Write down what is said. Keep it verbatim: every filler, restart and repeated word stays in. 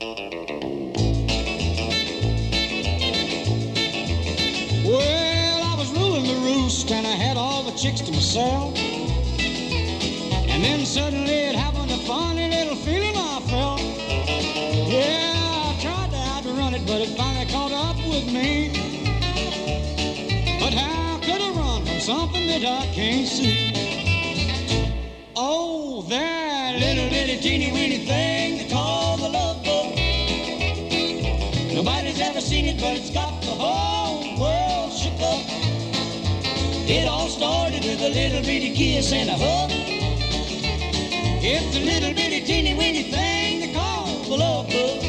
Well, I was ruling the roost and I had all the chicks to myself. And then suddenly it happened, a funny little feeling I felt. Yeah, I tried to outrun it, but it finally caught up with me. But how could I run from something that I can't see? Oh, that little bitty teeny weeny thing they call the love bug. Nobody's ever seen it, but it's got the whole world shook up. It all started with a little bitty kiss and a hug. It's a little bitty teeny weeny thing they call the love bug.